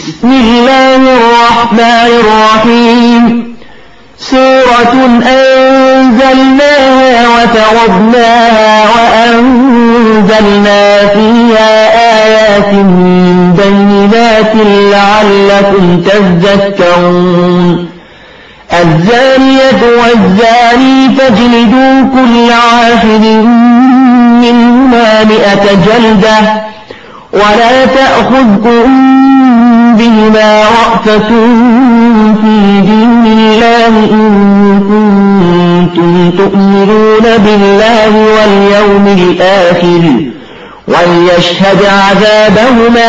بسم الله الرحمن الرحيم. سورة أنزلناها وفرضناها وأنزلنا فيها آيات بينات لعلكم تذكرون. الزانية والزاني فاجلدوا كل واحد منهما 100 جلدة ولا تأخذكم بهما رأفة في دين الله إن كنتم تؤمنون بالله واليوم الآخر وليشهد عذابهما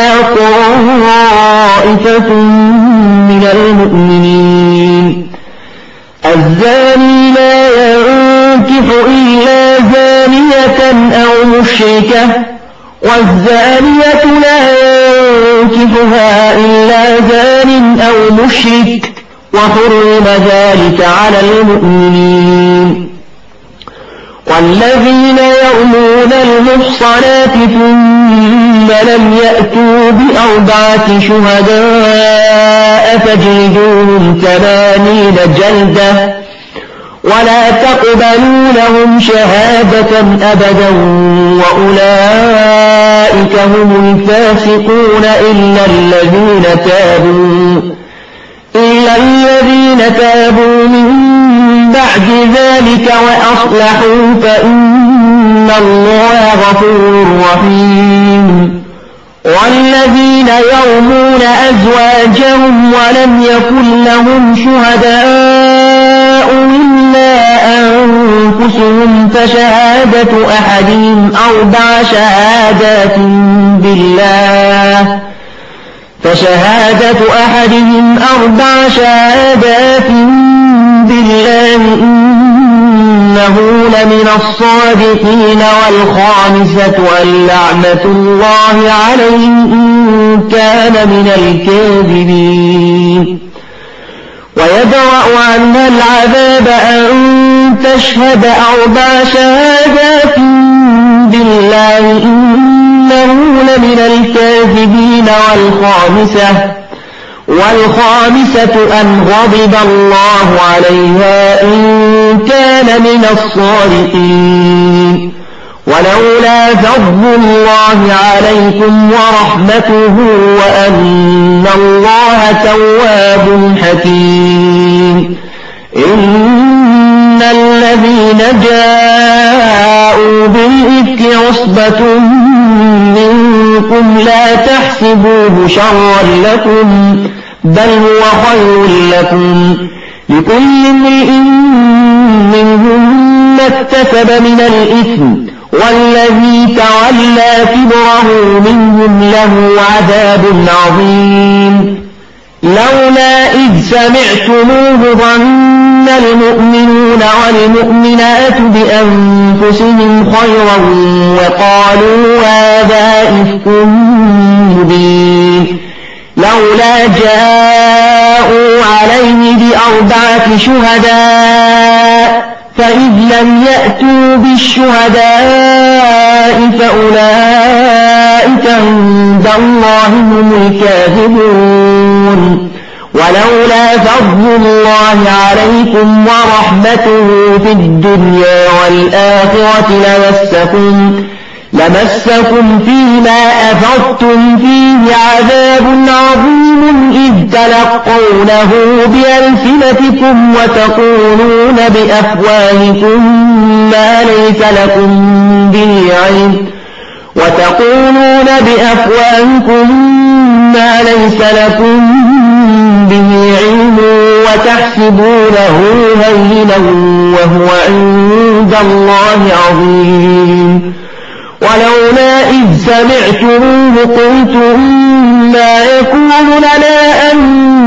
طائفة من المؤمنين. الزاني لا ينكح إلا زانية أو مشركة والزانية لا ينكحها إلا زان أو مشرك وحرم ذلك على المؤمنين. والذين يرمون المحصنات ثم لم يأتوا ب4 شهداء فاجلدوهم 80 جلدة ولا تقبلوا لهم شهادة أبدا وأولئك هم الفاسقون إلا الذين تابوا من بعد ذلك وأصلحوا فإن الله غفور رحيم. والذين يرمون أزواجهم ولم يكن لهم شهداء إلا أنفسهم فشهادة أحدهم 4 شهادات بالله إنه لمن الصادقين. والخامسة أن لعنة الله عليه إن كان من الكاذبين. ويدرأ عنها العذاب أن تشهد 4 شهادات بالله إنه لمن الكاذبين. والخامسة أن غضب الله عليها إن كان من الصادقين. ولولا فضل الله عليكم ورحمته وأن الله تواب حكيم. إن الذين جاءوا بالإفك عصبة منكم لا تحسبوه شرا لكم بل هو خير لكم. لكل امرئ منهم ما اكتسب من الإثم والذي تولى كبره منهم له عذاب عظيم. لولا إذ سمعتموه ظن المؤمنون والمؤمنات بأنفسهم خيرا وقالوا هذا إفك مبين. لولا جاءوا عليه ب4 شهداء فإذ لم يأتوا بالشهداء فأولئك عند الله هم الكاذبون. ولولا فضل الله عليكم ورحمته في الدنيا والآخرة لمسكم فيما أفضتم فيه عذاب عظيم إذ تلقونه بألسنتكم وتقولون بأفواهكم ما ليس لكم به علم وتحسبونه هينا وهو عند الله عظيم. ولولا إذ سمعتموه قلتم ما يكون لنا أن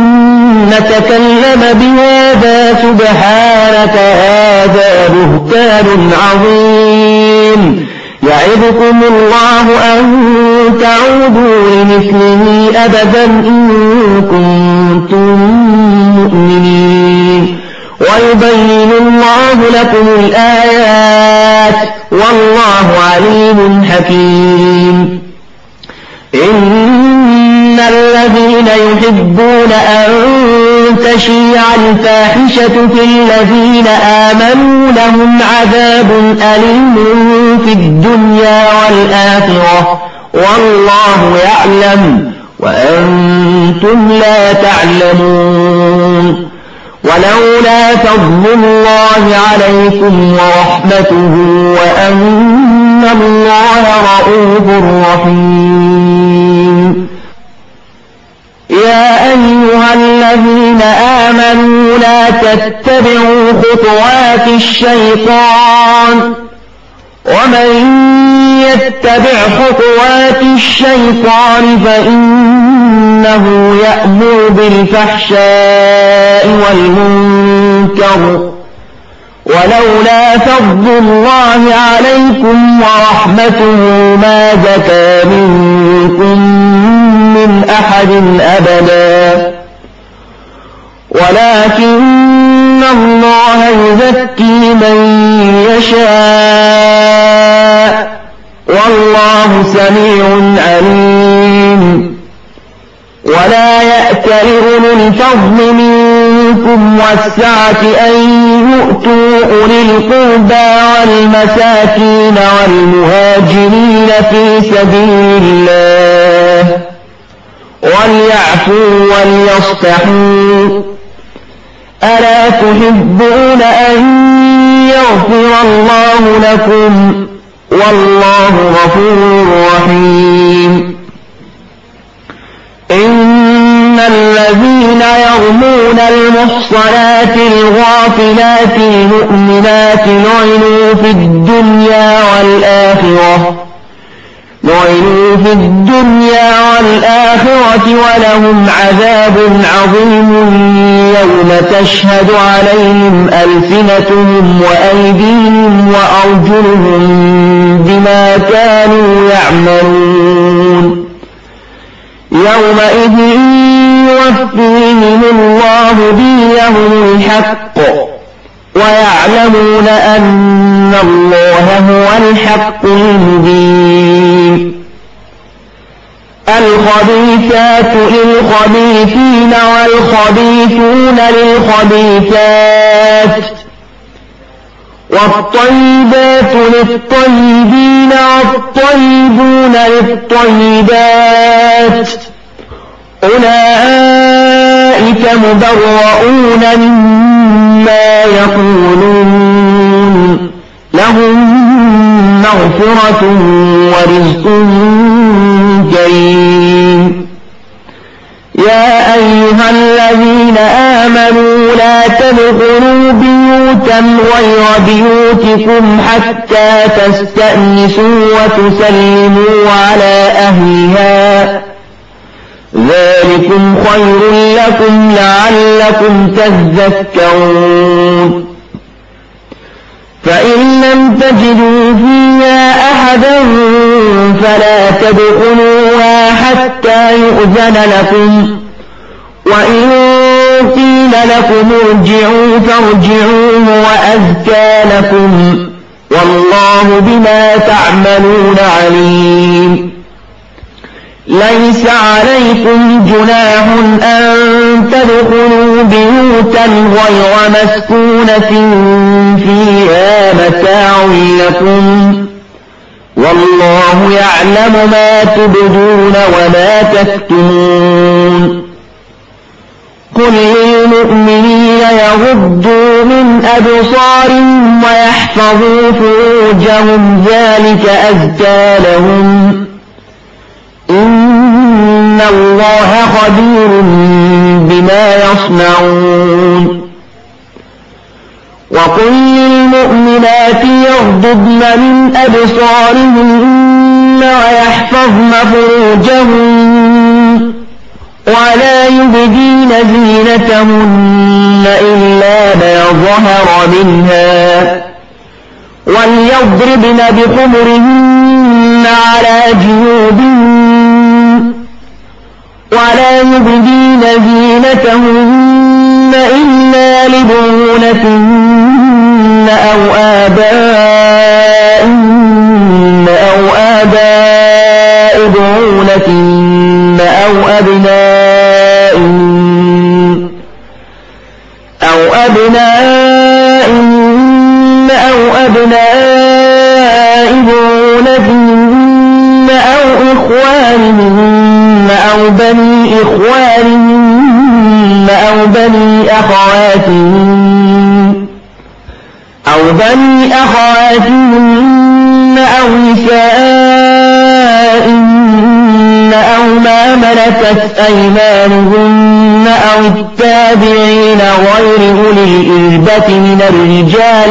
نتكلم بهذا سبحانك هذا بهتان عظيم. يعظكم الله أن تعودوا لمثله أبدا إن كنتم مؤمنين. ويبين الله لكم الآيات والله عليم حكيم. إن الذين يحبون أن تشيع الفاحشة في الذين آمنوا لهم عذاب أليم في الدنيا والآخرة والله يعلم وأنتم لا تعلمون. ولولا فضل الله عليكم ورحمته وأن الله رؤوف رحيم. يا أيها الذين آمنوا لا تتبعوا خطوات الشيطان ومن يتبع خطوات الشيطان فإنه يأمر بالفحشاء والمنكر ولولا فضل الله عليكم ورحمته ما زكى منكم من أحد أبدا ولكن الله يزكي من يشاء والله سميع عليم. ولا يأت أولو الفضل منكم والسعة أن يؤتوا أولي القربى والمساكين والمهاجرين في سبيل الله وليعفوا وليصفحوا ألا تحبون أن يغفر الله لكم والله غفور رحيم. إن الذين يرمون المحصنات الغافلات المؤمنات لعنوا في الدنيا والآخرة ولهم عذاب عظيم يوم تشهد عليهم ألسنتهم وأيديهم وأرجلهم بما كانوا يعملون يومئذ يوفيهم الله دينهم الحق ويعلمون أن الله هو الحق المبين. الخبيثات للخبيثين والخبيثون للخبيثات والطيبات للطيبين والطيبون للطيبات أولئك مبرؤون مما يقولون لهم مغفرة ورزق كريم. يا أيها الذين آمنوا لا تدخلوا بيوتا غير بيوتكم حتى تستأنسوا وتسلموا على أهلها ذلكم خير لكم لعلكم تذكرون. فإن لم تجدوا فيها أحدا فلا تدخلوها حتى يؤذن لكم وإن قيل لكم ارجعوا فارجعوا وأزكى لكم والله بما تعملون عليم. ليس عليكم جناح أن تدخلوا بيوتا غير مسكونة فيها متاع لكم والله يعلم ما تبدون وما تكتمون. قل للمؤمنين يغضوا من أبصارهم ويحفظوا فروجهم ذلك أزكى لهم إن الله خبير بما يصنعون. وقل للمؤمنات يغضضن من أبصارهن ويحفظن فروجهن ولا يبدين زينتهن إلا ما ظهر منها وليضربن بخمرهن على جيوبهن ولا يبدين زينتهن إلا لبعولتهن أو آباء بعولتهن أو أبناء بعولتهن أو إخوانهن أو بني إخوانهن أو بني أخواتهن أو نسائهن أو ما ملكت أيمانهن أو التابعين غير أولي الإربة من الرجال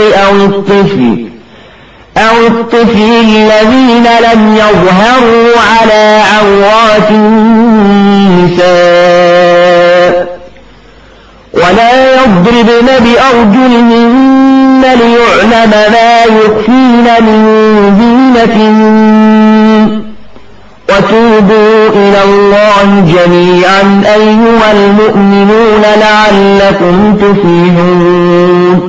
أو الطفل الذين لم يظهروا على عورات النساء ولا يضربن بأرجلهن ليعلم ما يخفين من زينتهن وتوبوا إلى الله جميعا أيها المؤمنون لعلكم تفلحون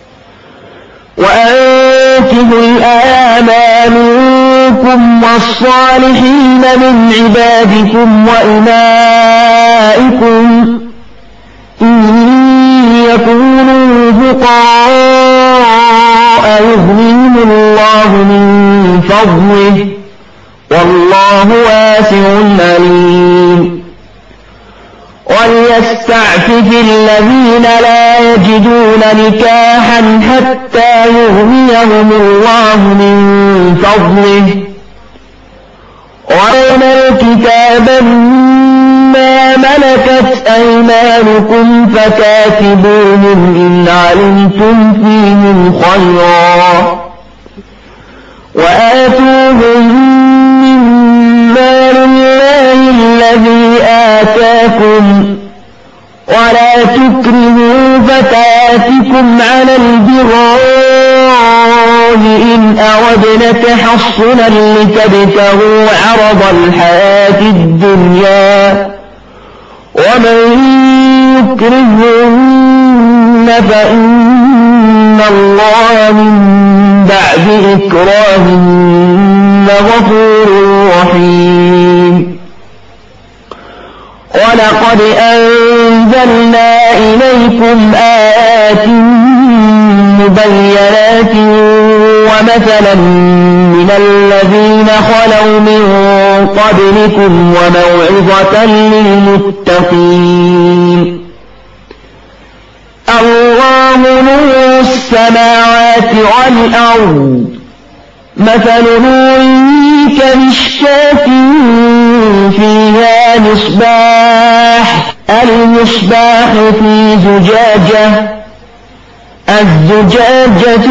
وأنكحوا الأيام منكم والصالحين من عبادكم وإمائكم إن يكونوا فقراء يغنيهم الله من فضله والله واسع عليم وليستعفف الذين لا يجدون نكاحا حتى يغنيهم الله من فضله وأوفوا الكتاب مما ملكت أيمانكم فكاتبوهم إن علمتم فيهم خيرا وآتوهم مما لله الذي آتاكم ولا تكرهوا فتياتكم على البغاء إن أردنا تحصنا لتبتغوا عرض الحياة الدنيا ومن يكرهن فإن الله من بعد إكراههن غفور رحيم ولقد أنزلنا إليكم آيات مبينات ومثلا من الذين خلوا من قبلكم وموعظة للمتقين الله نور السماوات والأرض مثل نوره كمشكاة فيها مصباح المصباح في زجاجة الزجاجة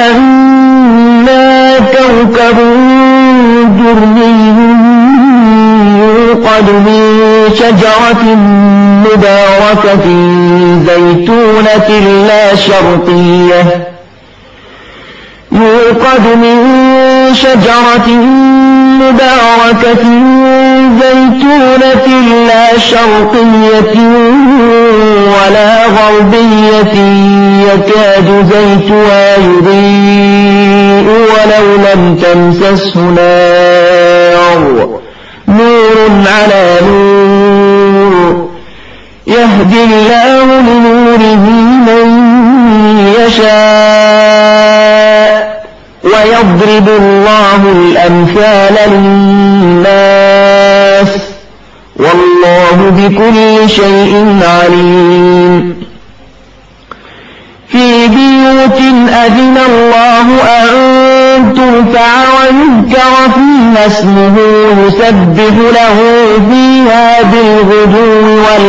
كأنها كوكب دري يوقد من شجرة مباركة زيتونة لا شرقية ولا غربية يكاد زيتها يضيء ولو لم تمسسه نار نور على نور يهدي الله لنوره من يشاء ويضرب الله الأمثال للناس والله بكل شيء عليم في بيوت أذن الله أن ترفع ويذكر فيها اسمه يسبح له فيها بالغدو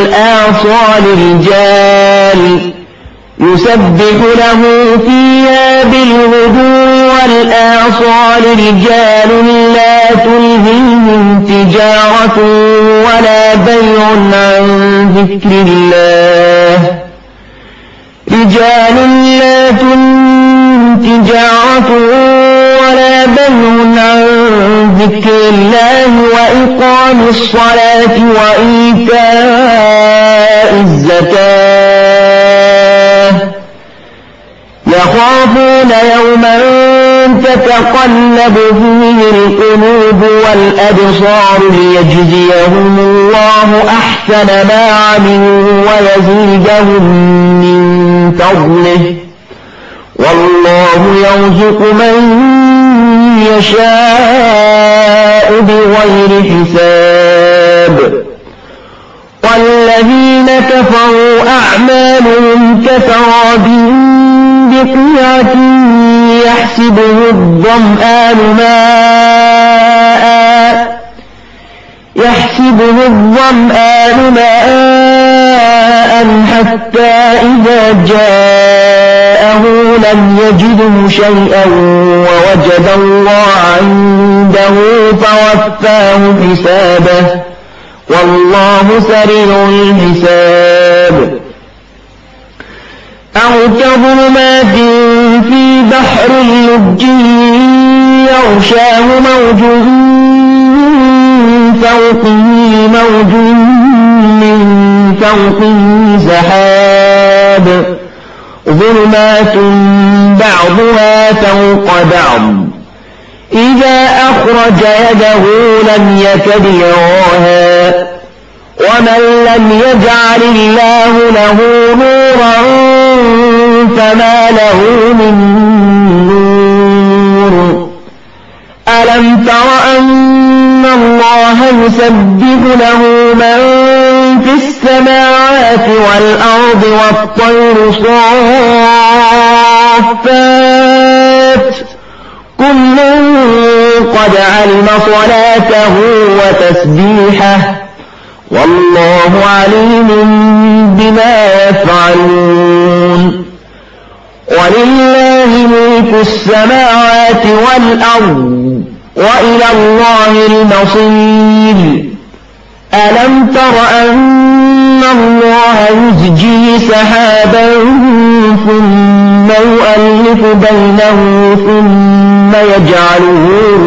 والآصال رجال لا تلهيهم تجارة ولا بيع عن ذكر الله وإقام الصلاة وإيتاء الزكاة يخافون يوما تتقلب فيه القلوب والأبصار ليجزيهم الله أحسن ما عملوا ويزيدهم من فضله والله يرزق من يشاء بغير حساب والذين كفروا أعمالهم كسراب بقيعة يحسبه الظمآن ماء حتى إذا جاءه لم يجده شيئا ووجد الله عنده فوفاه حسابه والله سريع الحساب أو كظلمات في بحر لج يغشاه موج فوقه موج من فوقه سحاب ظلمات بعضها فوق بعض إذا أخرج يده لم يكد يراها ومن لم يجعل الله له نورا فما له من نور ألم تر أن الله يسبح له من في السماوات والأرض والطير صافات كل قد علم صلاته وتسبيحه والله عليم بما يفعلون ولله ملك السماوات والأرض وإلى الله المصير ألم تر أن الله يزجي سحابا ثم يؤلف بينه ثم يجعله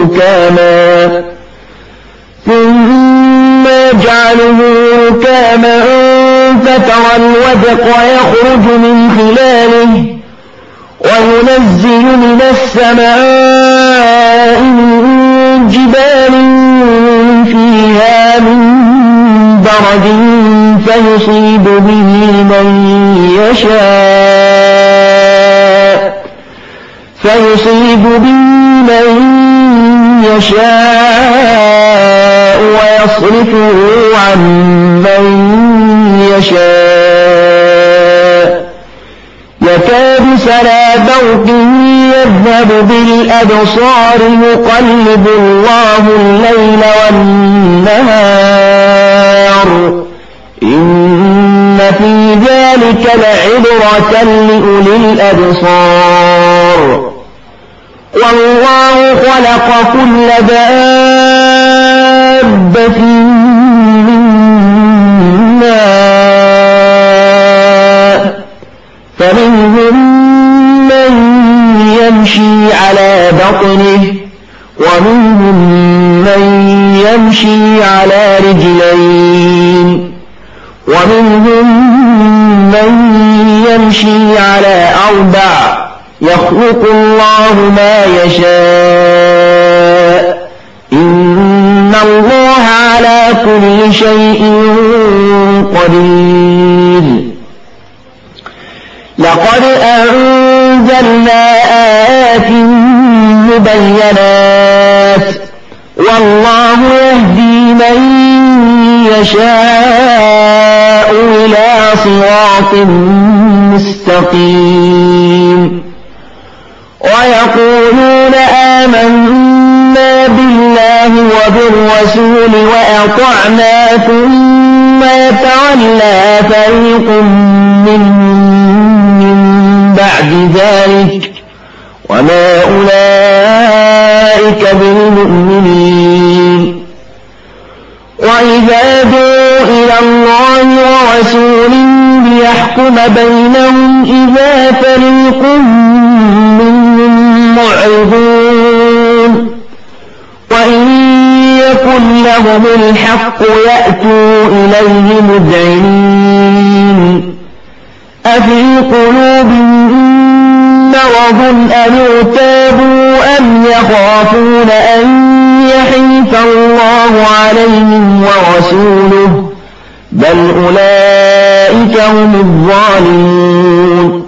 ركاما فترى الودق يخرج من خلاله وينزل من السماء من جبال فيها من برد فيصيب به من يشاء ويصرفه عن من يشاء يكاد سنا برقه يذهب بالأبصار يقلب الله الليل والنهار إن في ذلك لعبرة لأولي الأبصار والله خلق كل دابة من ماء فمنهم من يمشي على بطنه ومنهم من يمشي على رجلين ومنهم من يمشي على أربع يخلق الله ما يشاء إن الله على كل شيء قدير لقد أنزلنا آيات مبينات والله يهدي من يشاء إلى صراط مستقيم ويقولون آمنا بالله وبالرسول وأطعنا ثم يتولى فريق منهم من بعد ذلك وما أولئك بالمؤمنين وإذا دعوا إلى الله ورسوله ليحكم بينهم إذا فريق منهم معرضون وإن يكن لهم الحق يأتوا إليه مذعنين أفي قلوبهم مرض أم ارتابوا أم يخافون أن يحيف الله عليهم ورسوله بل أولئك هم الظالمون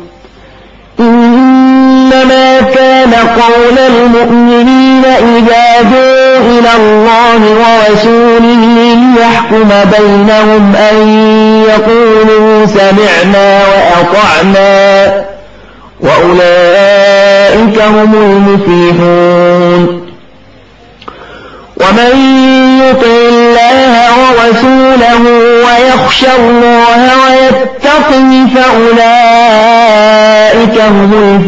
إنما كان قول المؤمنين إذا دعوا إلى الله ورسوله ليحكم بينهم أن يقولوا سمعنا وأطعنا وأولئك هم المفلحون ومن يطع الله ورسوله ويخشى الله ويتقه فأولئك هم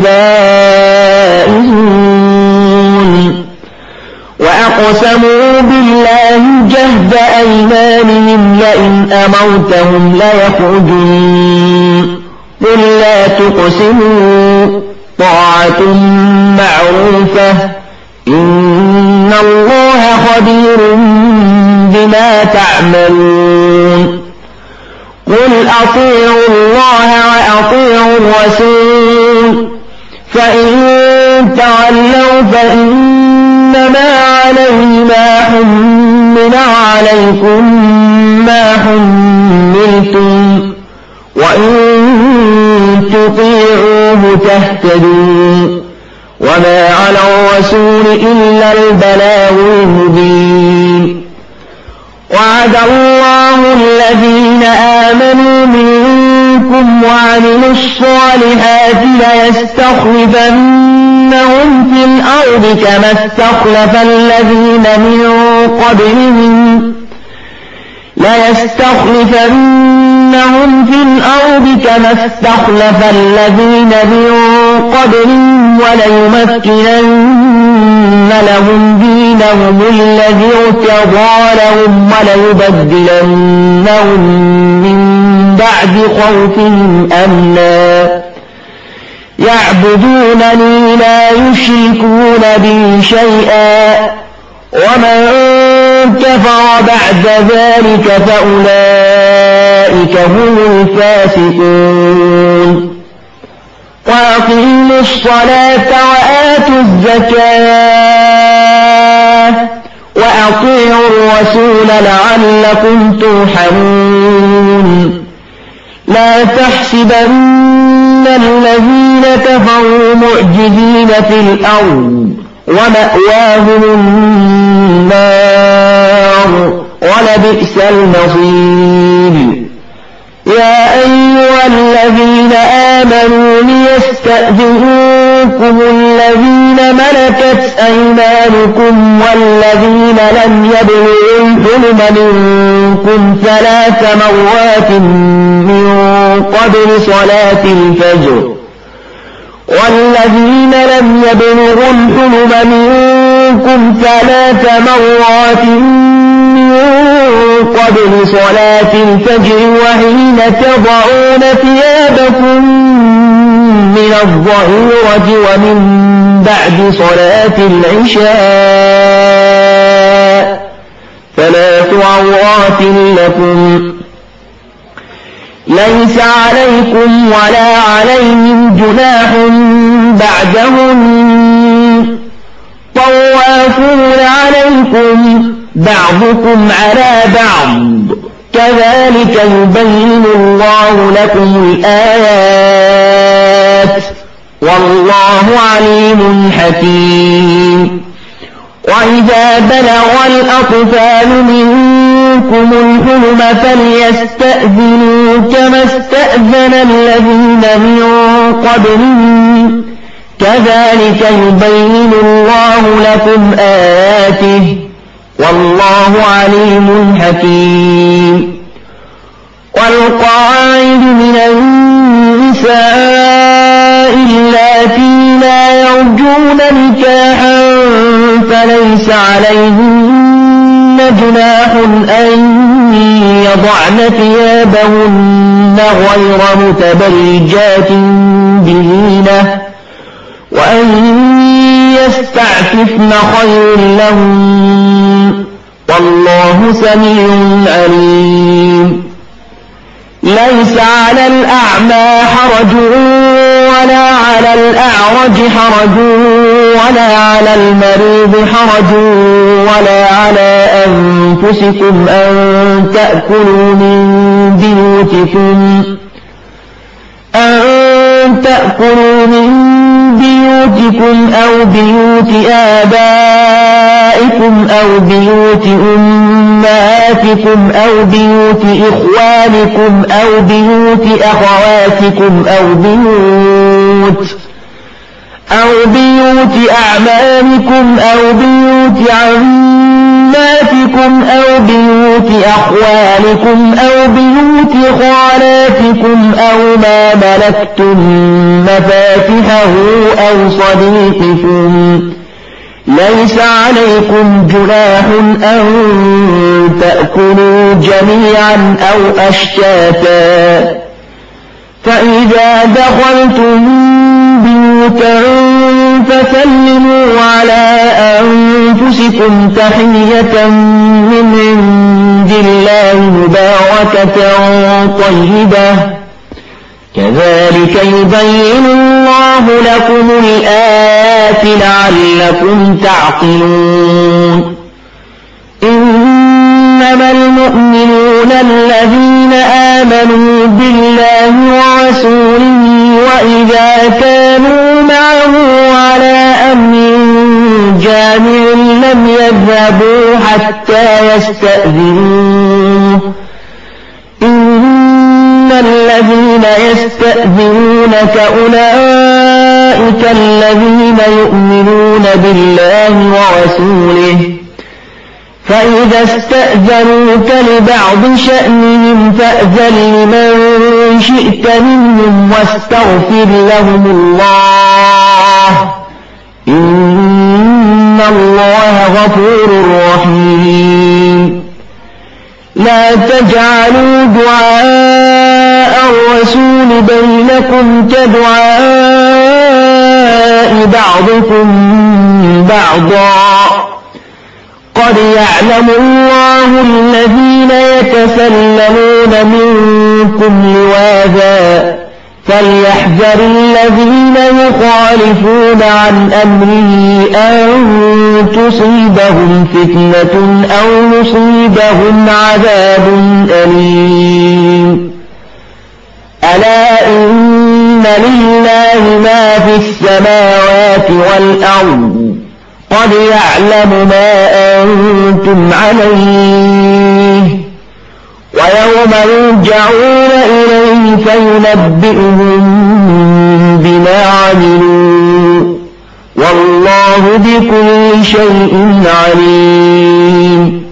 الفائزون وأقسموا بالله جهد أيمانهم لئن أمرتهم ليخرجون قل لا تقسموا طاعة معروفة إن الله خبير بما تعملون قل أطيعوا الله وأطيعوا الرسول فإن تولوا فإنما عليه ما حمل عليكم ما حملتم وإن تطيعوه تهتدوا وما على الرسول إلا البلاغ المبين وعد الله الذين آمنوا منكم وعملوا الصالحات ليستخلفنهم في الأرض كما استخلف الذين من قبلهم وليمكنن لهم دينهم الذي ارتضى لهم وليبدلنهم من بعد خوفهم أمنا يعبدونني لا يشركون بي شيئا ومن كفر بعد ذلك فأولئك هم الفاسقون وأقيموا الصلاة وآتوا الزكاة وأطيعوا الرسول لعلكم ترحمون لا تحسبن الذين كفروا معجزين في الأرض ومأواهم النار ولبئس المصير يا أيها الذين آمنوا ليستأذنوكم الذين ملكت أيمانكم والذين لم يبلغوا الحلم منكم 3 مرات من قبل صلاة الفجر والذين لم يبلغوا الحلم منكم 3 مرات من قبل صلاة الفجر وحين تضعون ثيابكم من الظهيرة ومن بعد صلاة العشاء 3 عورات لكم ليس عليكم ولا عليهم جناح بعدهم طوافون عليكم بعضكم على بعض كذلك يبين الله لكم الآيات والله عليم حكيم وإذا بلغ الأطفال منكم الحلم فليستأذنوا كما استأذن الذين من قبلهم كذلك يبين الله لكم آياته والله عليم حكيم والقواعد من النساء اللاتي لا يرجون نكاحا فليس عليهن جناح أن يضعن ثيابهن غير متبرجات بزينة وأن يستعففن خير لهن والله سميع عليم ليس على الأعمى حرج ولا على الأعرج حرج ولا على المريض حرج ولا على أنفسكم أن تأكلوا من بيوتكم أو بيوت آبائكم أو بيوت أمهاتكم أو بيوت إخوانكم أو بيوت أخواتكم أو بيوت أعمامكم أو بيوت عماتكم أو بيوت أخوالكم أو بيوت خالاتكم أو ما ملكتم مفاتحه أو صديقكم ليس عليكم جناح أن تأكلوا جميعا أو أشتاتا فإذا دخلتم بيوتا فسلموا على أنفسكم تحية من عند الله مباركة طيبة كذلك يبين الله لكم الآيات لعلكم تعقلون إنما المؤمنون الذين آمنوا بالله ورسوله وإذا كانوا معه على أمر جامع لم يذهبوا حتى يستأذنوه إن الذين يستأذنونك أولئك الذين يؤمنون بالله ورسوله فإذا استأذنوك لبعض شأنهم فأذن لمن شئت منهم واستغفر لهم الله إن الله غفور رحيم لا تجعلوا دعاء الرسول بينكم كدعاء بعضكم بعضا قد يعلم الله الذين يتسللون منكم لواذا فليحذر الذين يخالفون عن أمره أن تصيبهم فتنة أو يصيبهم عذاب أليم ألا إن لله ما في السماوات والأرض قد يعلم ما أنتم عليه ويوم يرجعون إليه فينبئهم بما عملوا والله بكل شيء عليم